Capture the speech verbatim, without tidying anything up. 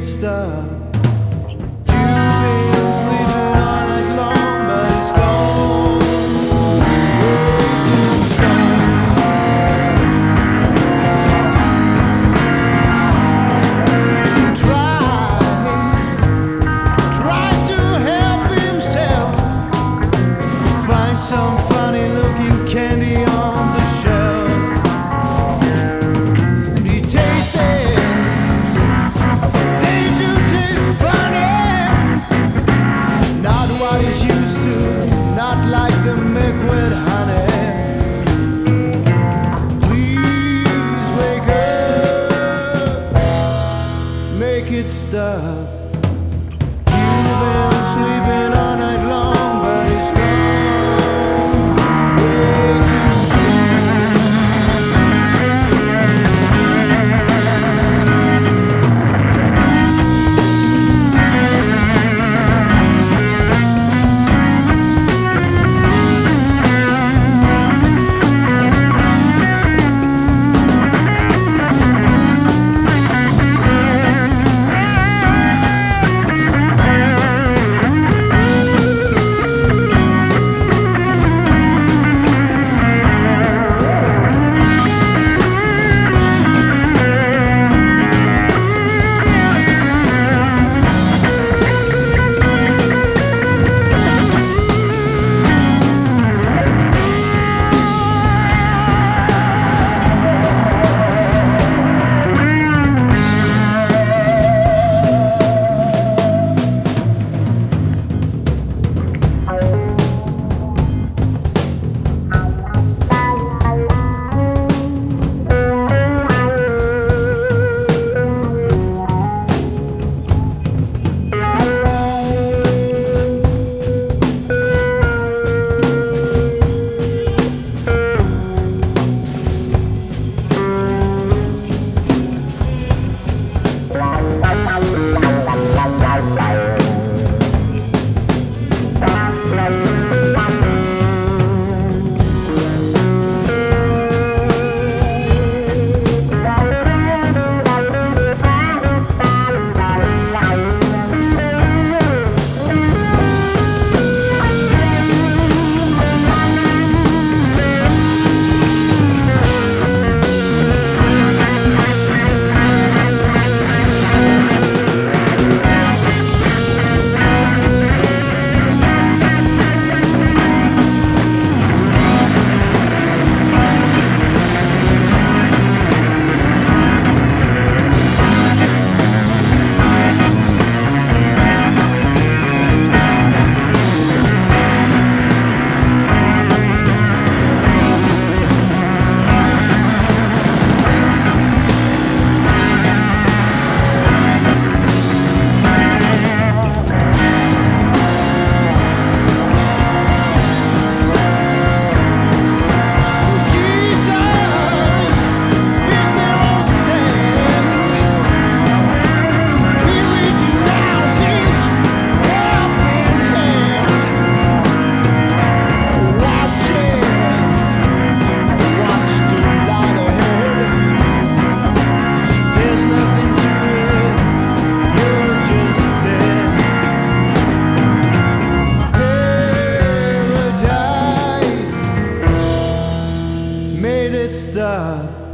it stop. You've been sleeping all night long, but it's gone way too soon. Try, try to help himself. Find some funny looking candy on the shelf. And he tasted, they do taste funny. Not what he's used to, not like the milk with honey. Please wake up, make it stop. You've been sleeping all night long, but it's gone way too soon. Made it stop.